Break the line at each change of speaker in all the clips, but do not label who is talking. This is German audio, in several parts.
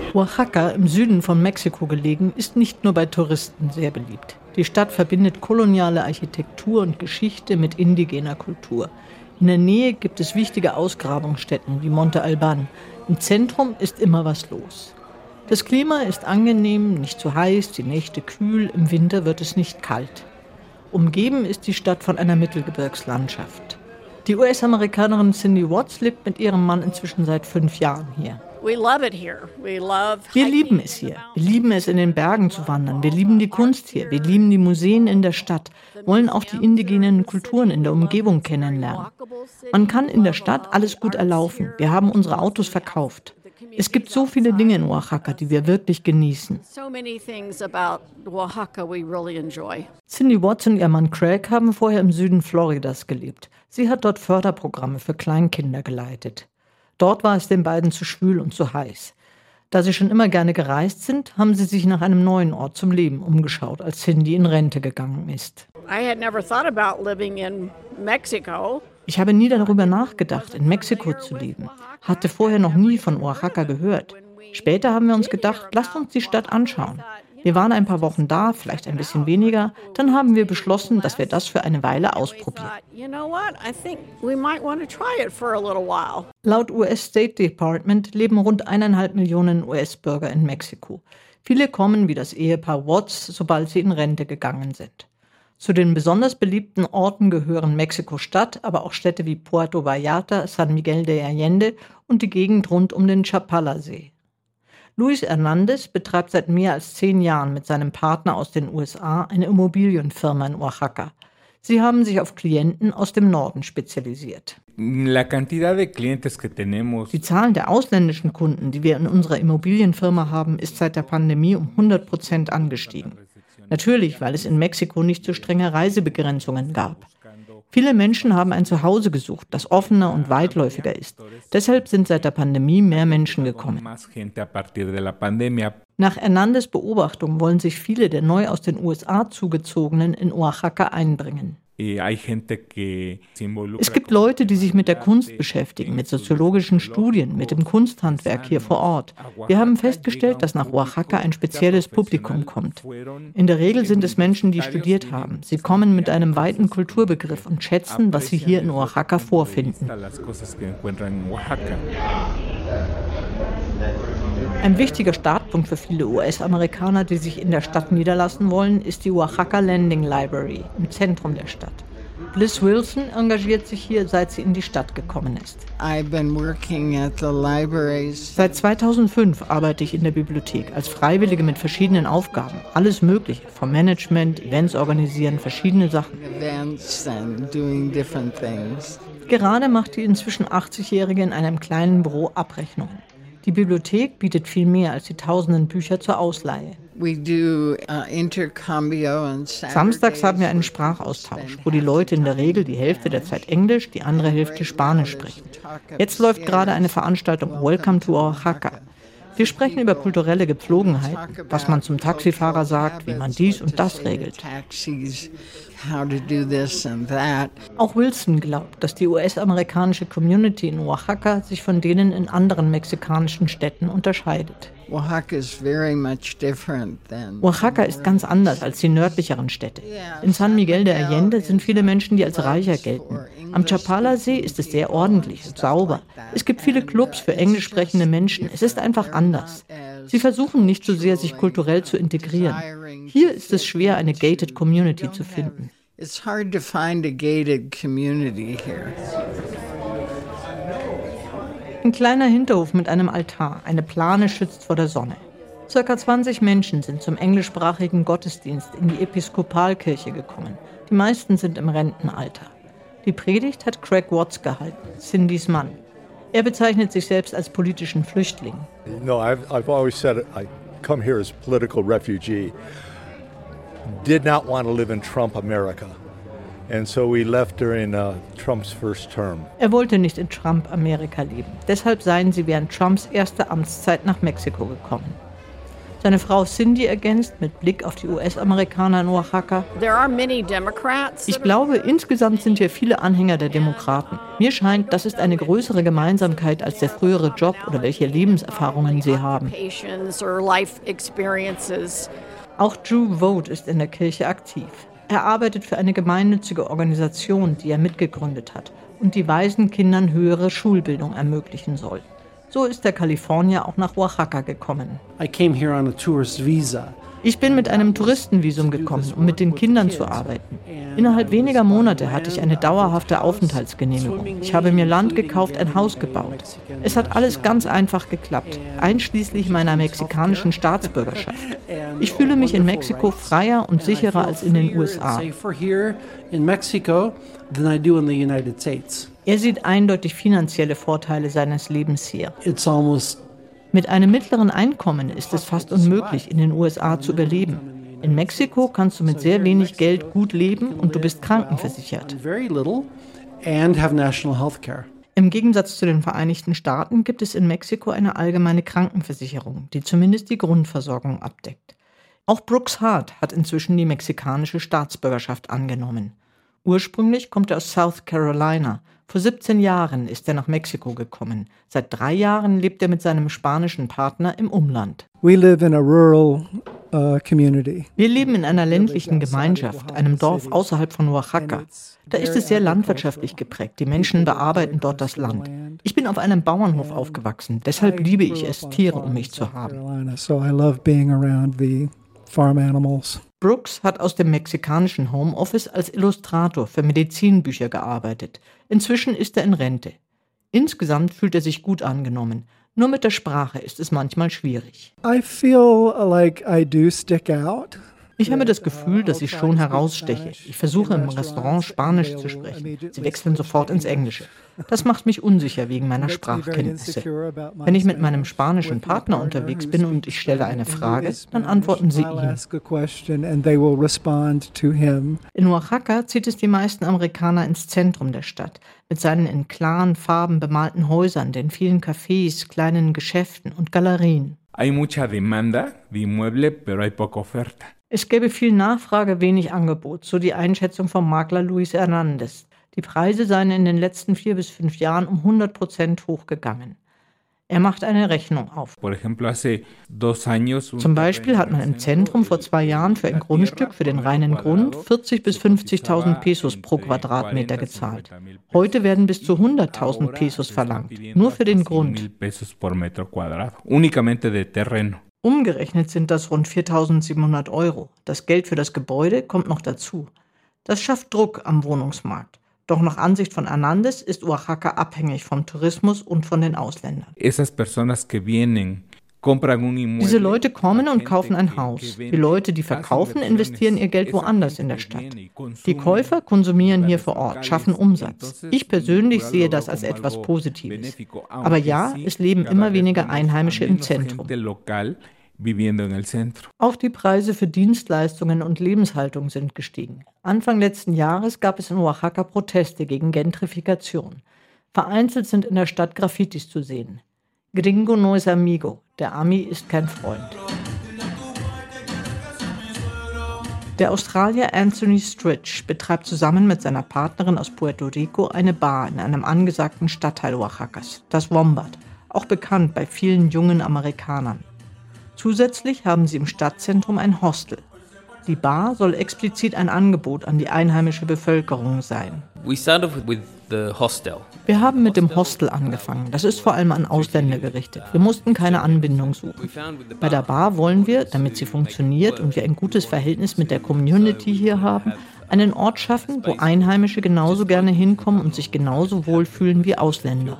Oaxaca, im Süden von Mexiko gelegen, ist nicht nur bei Touristen sehr beliebt. Die Stadt verbindet koloniale Architektur und Geschichte mit indigener Kultur. In der Nähe gibt es wichtige Ausgrabungsstätten wie Monte Albán. Im Zentrum ist immer was los. Das Klima ist angenehm, nicht zu heiß, die Nächte kühl, im Winter wird es nicht kalt. Umgeben ist die Stadt von einer Mittelgebirgslandschaft. Die US-Amerikanerin Cindy Watts lebt mit ihrem Mann inzwischen seit 5 Jahren hier. Wir lieben es hier. Wir lieben es, in den Bergen zu wandern. Wir lieben die Kunst hier. Wir lieben die Museen in der Stadt. Wollen auch die indigenen Kulturen in der Umgebung kennenlernen. Man kann in der Stadt alles gut erlaufen. Wir haben unsere Autos verkauft. Es gibt so viele Dinge in Oaxaca, die wir wirklich genießen. Cindy Watts und ihr Mann Craig haben vorher im Süden Floridas gelebt. Sie hat dort Förderprogramme für Kleinkinder geleitet. Dort war es den beiden zu schwül und zu heiß. Da sie schon immer gerne gereist sind, haben sie sich nach einem neuen Ort zum Leben umgeschaut, als Cindy in Rente gegangen ist. Ich habe nie darüber nachgedacht, in Mexiko zu leben. Hatte vorher noch nie von Oaxaca gehört. Später haben wir uns gedacht, lasst uns die Stadt anschauen. Wir waren ein paar Wochen da, vielleicht ein bisschen weniger. Dann haben wir beschlossen, dass wir das für eine Weile ausprobieren. Laut US State Department leben rund 1,5 Millionen US-Bürger in Mexiko. Viele kommen wie das Ehepaar Watts, sobald sie in Rente gegangen sind. Zu den besonders beliebten Orten gehören Mexiko-Stadt, aber auch Städte wie Puerto Vallarta, San Miguel de Allende und die Gegend rund um den Chapala-See. Luis Hernández betreibt seit mehr als 10 Jahren mit seinem Partner aus den USA eine Immobilienfirma in Oaxaca. Sie haben sich auf Klienten aus dem Norden spezialisiert. Die Zahl der ausländischen Kunden, die wir in unserer Immobilienfirma haben, ist seit der Pandemie um 100% angestiegen. Natürlich, weil es in Mexiko nicht so strenge Reisebegrenzungen gab. Viele Menschen haben ein Zuhause gesucht, das offener und weitläufiger ist. Deshalb sind seit der Pandemie mehr Menschen gekommen. Nach Hernández Beobachtung wollen sich viele der neu aus den USA zugezogenen in Oaxaca einbringen. Es gibt Leute, die sich mit der Kunst beschäftigen, mit soziologischen Studien, mit dem Kunsthandwerk hier vor Ort. Wir haben festgestellt, dass nach Oaxaca ein spezielles Publikum kommt. In der Regel sind es Menschen, die studiert haben. Sie kommen mit einem weiten Kulturbegriff und schätzen, was sie hier in Oaxaca vorfinden. Ein wichtiger Startpunkt für viele US-Amerikaner, die sich in der Stadt niederlassen wollen, ist die Oaxaca Landing Library im Zentrum der Stadt. Bliss Wilson engagiert sich hier, seit sie in die Stadt gekommen ist. Seit 2005 arbeite ich in der Bibliothek als Freiwillige mit verschiedenen Aufgaben. Alles Mögliche, vom Management, Events organisieren, verschiedene Sachen. Gerade macht die inzwischen 80-Jährige in einem kleinen Büro Abrechnungen. Die Bibliothek bietet viel mehr als die tausenden Bücher zur Ausleihe. Samstags haben wir einen Sprachaustausch, wo die Leute in der Regel die Hälfte der Zeit Englisch, die andere Hälfte Spanisch sprechen. Jetzt läuft gerade eine Veranstaltung Welcome to Oaxaca. Wir sprechen über kulturelle Gepflogenheiten, was man zum Taxifahrer sagt, wie man dies und das regelt. Auch Wilson glaubt, dass die US-amerikanische Community in Oaxaca sich von denen in anderen mexikanischen Städten unterscheidet. Oaxaca ist ganz anders als die nördlicheren Städte. In San Miguel de Allende sind viele Menschen, die als reicher gelten. Am Chapala-See ist es sehr ordentlich und sauber. Es gibt viele Clubs für englisch sprechende Menschen. Es ist einfach anders. Sie versuchen nicht so sehr, sich kulturell zu integrieren. Hier ist es schwer, eine gated Community zu finden. Ein kleiner Hinterhof mit einem Altar, eine Plane schützt vor der Sonne. Circa 20 Menschen sind zum englischsprachigen Gottesdienst in die Episkopalkirche gekommen. Die meisten sind im Rentenalter. Die Predigt hat Craig Watts gehalten, Cindys Mann. Er bezeichnet sich selbst als politischen Flüchtling.
No, I've always said I come here as political refugee. Did not want to live in Trump America. And so we left during Trump's first term.
Er wollte nicht in Trump-Amerika leben. Deshalb seien sie während Trumps erster Amtszeit nach Mexiko gekommen. Seine Frau Cindy ergänzt mit Blick auf die US-Amerikaner in Oaxaca: Ich glaube, insgesamt sind hier viele Anhänger der Demokraten. Mir scheint, das ist eine größere Gemeinsamkeit als der frühere Job oder welche Lebenserfahrungen sie haben. Auch Drew Vogt ist in der Kirche aktiv. Er arbeitet für eine gemeinnützige Organisation, die er mitgegründet hat und die Waisenkindern höhere Schulbildung ermöglichen soll. So ist der Kalifornier auch nach Oaxaca gekommen. Ich bin mit einem Touristenvisum gekommen, um mit den Kindern zu arbeiten. Innerhalb weniger Monate hatte ich eine dauerhafte Aufenthaltsgenehmigung. Ich habe mir Land gekauft, ein Haus gebaut. Es hat alles ganz einfach geklappt, einschließlich meiner mexikanischen Staatsbürgerschaft. Ich fühle mich in Mexiko freier und sicherer als in den USA. Er sieht eindeutig finanzielle Vorteile seines Lebens hier. Mit einem mittleren Einkommen ist es fast unmöglich, in den USA zu überleben. In Mexiko kannst du mit sehr wenig Geld gut leben und du bist krankenversichert. Im Gegensatz zu den Vereinigten Staaten gibt es in Mexiko eine allgemeine Krankenversicherung, die zumindest die Grundversorgung abdeckt. Auch Brooks Hart hat inzwischen die mexikanische Staatsbürgerschaft angenommen. Ursprünglich kommt er aus South Carolina. Vor 17 Jahren ist er nach Mexiko gekommen. Seit 3 Jahren lebt er mit seinem spanischen Partner im Umland.
We live in a rural community.
Wir leben in einer ländlichen Gemeinschaft, einem Dorf außerhalb von Oaxaca. Da ist es sehr landwirtschaftlich geprägt. Die Menschen bearbeiten dort das Land. Ich bin auf einem Bauernhof aufgewachsen. Deshalb liebe ich es, Tiere um mich zu haben.
So I love being around the farm animals.
Brooks hat aus dem mexikanischen Homeoffice als Illustrator für Medizinbücher gearbeitet. Inzwischen ist er in Rente. Insgesamt fühlt er sich gut angenommen. Nur mit der Sprache ist es manchmal schwierig.
I feel like I do stick out.
Ich habe das Gefühl, dass ich schon heraussteche. Ich versuche im Restaurant Spanisch zu sprechen. Sie wechseln sofort ins Englische. Das macht mich unsicher wegen meiner Sprachkenntnisse. Wenn ich mit meinem spanischen Partner unterwegs bin und ich stelle eine Frage, dann antworten sie ihm. In Oaxaca zieht es die meisten Amerikaner ins Zentrum der Stadt, mit seinen in klaren Farben bemalten Häusern, den vielen Cafés, kleinen Geschäften und Galerien.
Hay mucha demanda de inmueble, pero hay poca oferta.
Es gäbe viel Nachfrage, wenig Angebot, so die Einschätzung vom Makler Luis Hernandez. Die Preise seien in den letzten 4 bis 5 Jahren um 100% hochgegangen. Er macht eine Rechnung auf. Zum Beispiel hat man im Zentrum vor 2 Jahren für ein Grundstück für den reinen Grund 40.000 bis 50.000 Pesos pro Quadratmeter gezahlt. Heute werden bis zu 100.000 Pesos verlangt, nur für den Grund. Umgerechnet sind das rund 4.700 Euro. Das Geld für das Gebäude kommt noch dazu. Das schafft Druck am Wohnungsmarkt. Doch nach Ansicht von Hernandez ist Oaxaca abhängig vom Tourismus und von den Ausländern. Diese Leute kommen und kaufen ein Haus. Die Leute, die verkaufen, investieren ihr Geld woanders in der Stadt. Die Käufer konsumieren hier vor Ort, schaffen Umsatz. Ich persönlich sehe das als etwas Positives. Aber ja, es leben immer weniger Einheimische im Zentrum. Auch die Preise für Dienstleistungen und Lebenshaltung sind gestiegen. Anfang letzten Jahres gab es in Oaxaca Proteste gegen Gentrifikation. Vereinzelt sind in der Stadt Graffitis zu sehen. Gringo no es amigo, der Ami ist kein Freund. Der Australier Anthony Stritch betreibt zusammen mit seiner Partnerin aus Puerto Rico eine Bar in einem angesagten Stadtteil Oaxacas, das Wombat, auch bekannt bei vielen jungen Amerikanern. Zusätzlich haben sie im Stadtzentrum ein Hostel. Die Bar soll explizit ein Angebot an die einheimische Bevölkerung sein. Wir haben mit dem Hostel angefangen. Das ist vor allem an Ausländer gerichtet. Wir mussten keine Anbindung suchen. Bei der Bar wollen wir, damit sie funktioniert und wir ein gutes Verhältnis mit der Community hier haben, einen Ort schaffen, wo Einheimische genauso gerne hinkommen und sich genauso wohlfühlen wie Ausländer.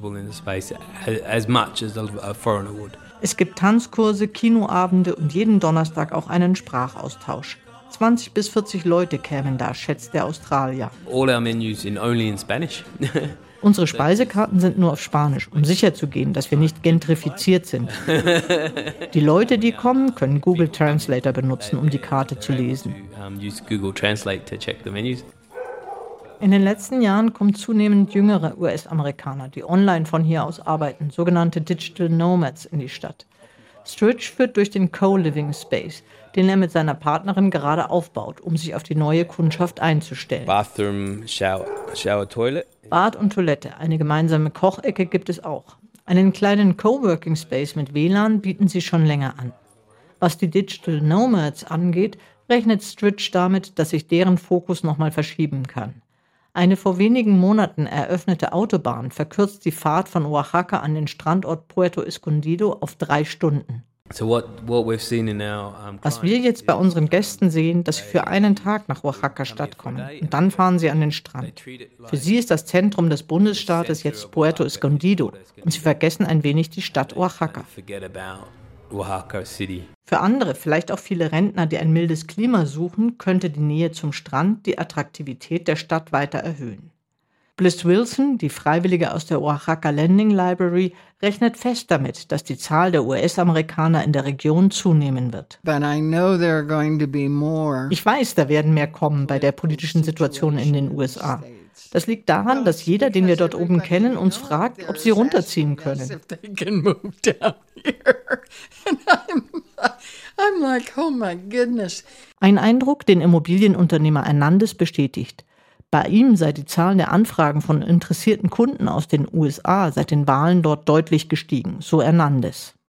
Es gibt Tanzkurse, Kinoabende und jeden Donnerstag auch einen Sprachaustausch. 20 bis 40 Leute kämen da, schätzt der Australier. Unsere Speisekarten sind nur auf Spanisch, um sicherzugehen, dass wir nicht gentrifiziert sind. Die Leute, die kommen, können Google Translator benutzen, um die Karte zu lesen. In den letzten Jahren kommen zunehmend jüngere US-Amerikaner, die online von hier aus arbeiten, sogenannte Digital Nomads, in die Stadt. Stritch führt durch den Co-Living Space, den er mit seiner Partnerin gerade aufbaut, um sich auf die neue Kundschaft einzustellen.
Bathroom, shower, toilet.
Bad und Toilette, eine gemeinsame Kochecke gibt es auch. Einen kleinen Coworking Space mit WLAN bieten sie schon länger an. Was die Digital Nomads angeht, rechnet Stritch damit, dass sich deren Fokus nochmal verschieben kann. Eine vor wenigen Monaten eröffnete Autobahn verkürzt die Fahrt von Oaxaca an den Strandort Puerto Escondido auf 3 Stunden.
So what we've seen in our
Was wir jetzt bei unseren Gästen sehen, dass sie für einen Tag nach Oaxaca-Stadt kommen und dann fahren sie an den Strand. Für sie ist das Zentrum des Bundesstaates jetzt Puerto Escondido und sie vergessen ein wenig die Stadt Oaxaca.
forget about Oaxaca City.
Für andere, vielleicht auch viele Rentner, die ein mildes Klima suchen, könnte die Nähe zum Strand die Attraktivität der Stadt weiter erhöhen. Bliss Wilson, die Freiwillige aus der Oaxaca Landing Library, rechnet fest damit, dass die Zahl der US-Amerikaner in der Region zunehmen wird.
But I know there are going to be more.
Ich weiß, da werden mehr kommen bei der politischen Situation in den USA. Das liegt daran, dass jeder, den wir dort oben kennen, uns fragt, ob sie runterziehen können.
If they can move down here. And I'm like, oh my goodness.
Ein Eindruck, den Immobilienunternehmer Hernandez bestätigt. Bei ihm sei die Zahl der Anfragen von interessierten Kunden aus den USA seit den Wahlen dort deutlich gestiegen, so Hernandez.